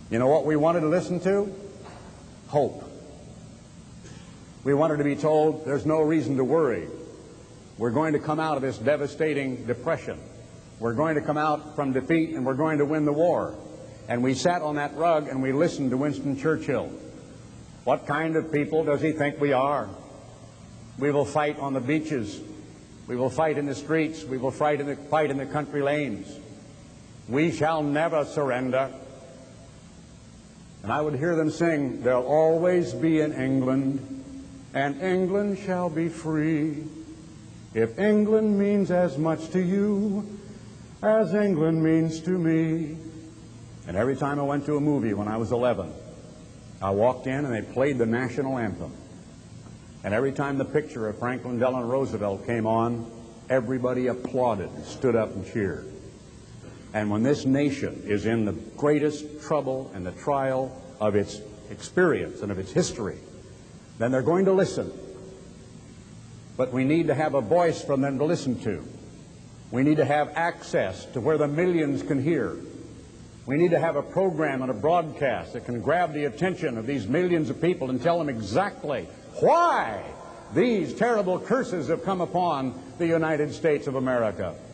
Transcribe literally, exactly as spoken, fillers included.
You know what we wanted to listen to? Hope. We wanted to be told there's no reason to worry. We're going to come out of this devastating depression. We're going to come out from defeat, and we're going to win the war. And we sat on that rug and we listened to Winston Churchill. What kind of people does he think we are? We will fight on the beaches. We will fight in the streets. We will fight in the, fight in the country lanes. We shall never surrender. And I would hear them sing, there'll always be an England, and England shall be free. If England means as much to you as England means to me. And every time I went to a movie when I was eleven, I walked in and they played the national anthem. And every time the picture of Franklin Delano Roosevelt came on, everybody applauded, stood up and cheered. And when this nation is in the greatest trouble and the trial of its experience and of its history, then they're going to listen. But we need to have a voice from them to listen to. We need to have access to where the millions can hear. We need to have a program and a broadcast that can grab the attention of these millions of people and tell them exactly why these terrible curses have come upon the United States of America.